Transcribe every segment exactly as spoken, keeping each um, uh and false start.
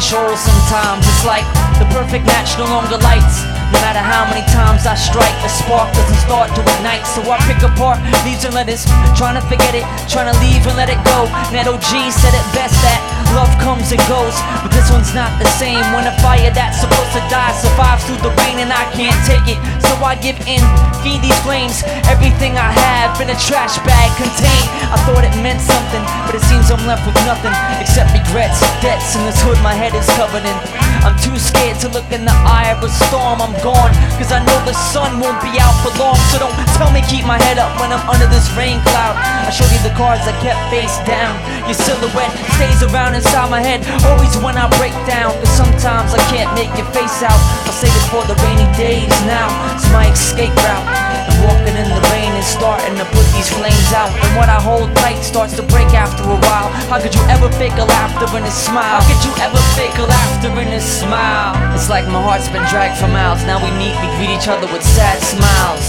control sometimes. It's like the perfect match no longer lights. No matter how many times I strike, the spark doesn't start to ignite. So I pick apart leaves and letters, trying to forget it, trying to leave and let it go. Ned O G said it best that love comes and goes, but this one's not the same. When a fire that's supposed to die survives through the rain and I can't take it, so I give in, feed these flames. Everything I have in a trash bag contained. I thought it meant something, but it seems I'm left with nothing except regrets, debts, and this hood my head is covered in. I'm too scared to look in the eye of a storm. I'm gone, cause I know the sun won't be out for long. So don't tell me keep my head up when I'm under this rain cloud. I showed you the cards I kept face down. Your silhouette stays around inside my head, always when I break down. Cause sometimes I can't make your face out. I'll save it for the rainy days now. It's my escape route. And walking in the rain is starting to put these flames out. And what I hold tight starts to break after a while. How could you ever fake a laughter in a smile? How could you ever fake a laughter in a smile? It's like my heart's been dragged for miles. Now we meet, we greet each other with sad smiles.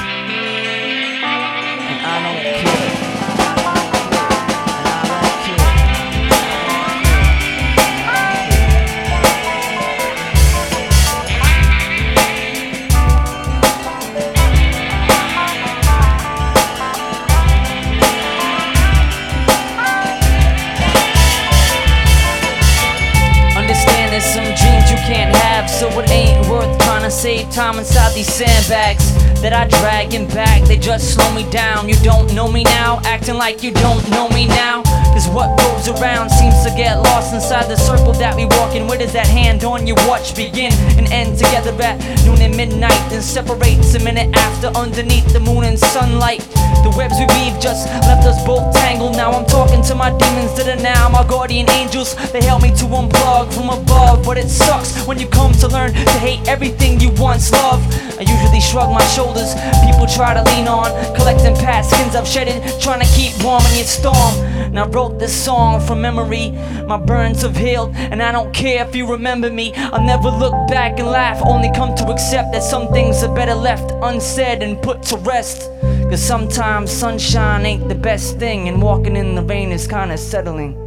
And I don't care. So it ain't worth trying to save time inside these sandbags that I drag in back. They just slow me down. You don't know me now, acting like you don't know me now. Cause what goes around seems to get lost inside the circle that we walk in. Where does that hand on your watch begin and end together at noon and midnight? Then separates a minute after underneath the moon and sunlight. The webs we weave just left us both tangled. Now I'm talking to my demons that are now my guardian angels. They help me to unplug from above, but it sucks when you come to learn to hate everything you once loved. I usually shrug my shoulders, people try to lean on, collecting past skins I've shedded, trying to keep warm in your storm. And I wrote this song from memory, my burns have healed, and I don't care if you remember me. I'll never look back and laugh, only come to accept that some things are better left unsaid and put to rest. Cause sometimes sunshine ain't the best thing, and walking in the rain is kinda settling.